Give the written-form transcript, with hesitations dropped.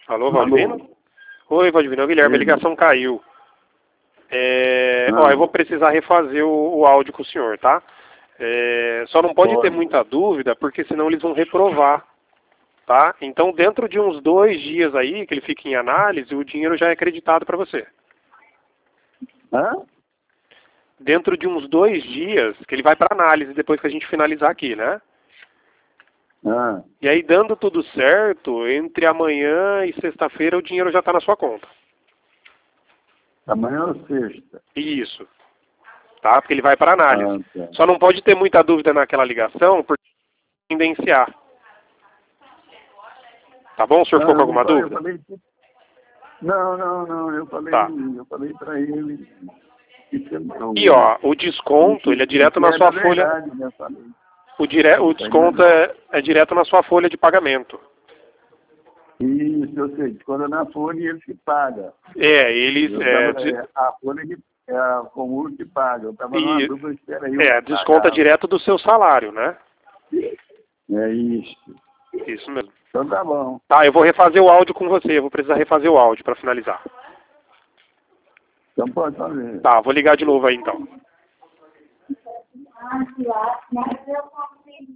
Alô, Valdivino? Oi, Valdivino, é o Guilherme, a ligação caiu. Ó, eu vou precisar refazer o áudio com o senhor, tá? Só não pode ter muita dúvida, porque senão eles vão reprovar, tá? Então, dentro de uns 2 dias aí, que ele fica em análise, o dinheiro já é acreditado para você. Hã? Dentro de uns 2 dias, que ele vai para análise depois que a gente finalizar aqui, né? E aí, dando tudo certo, entre amanhã e sexta-feira, o dinheiro já está na sua conta. Amanhã ou sexta? Isso. Tá? Porque ele vai para análise. Tá. Só não pode ter muita dúvida naquela ligação, porque tendenciar. Tá bom? O senhor ficou com alguma dúvida? Não. Eu falei para ele. E ó, o desconto, ele é direto na sua folha. O desconto é direto na sua folha de pagamento. Isso, eu sei. Desconto é na folha e ele que paga. A folha é a Comur que paga. Eu estava numa dúvida, espera aí. Desconta direto do seu salário, né? É isso. Isso mesmo. Então tá bom. Tá, eu vou refazer o áudio com você. Eu vou precisar refazer o áudio para finalizar. Então pode fazer. Tá, vou ligar de novo aí então.